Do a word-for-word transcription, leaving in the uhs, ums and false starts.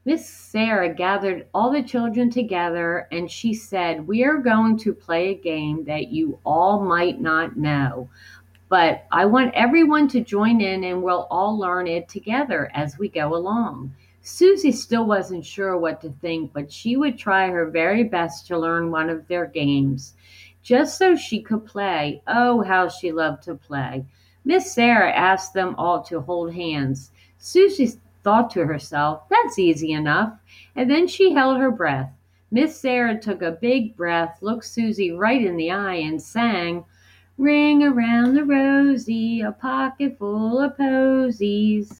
Miss Sarah gathered all the children together and she said, "We are going to play a game that you all might not know, but I want everyone to join in and we'll all learn it together as we go along." Susie still wasn't sure what to think, but she would try her very best to learn one of their games, just so she could play. Oh, how she loved to play. Miss Sarah asked them all to hold hands. Susie thought to herself, "That's easy enough," and then she held her breath. Miss Sarah took a big breath, looked Susie right in the eye, and sang, "Ring around the rosy, a pocket full of posies."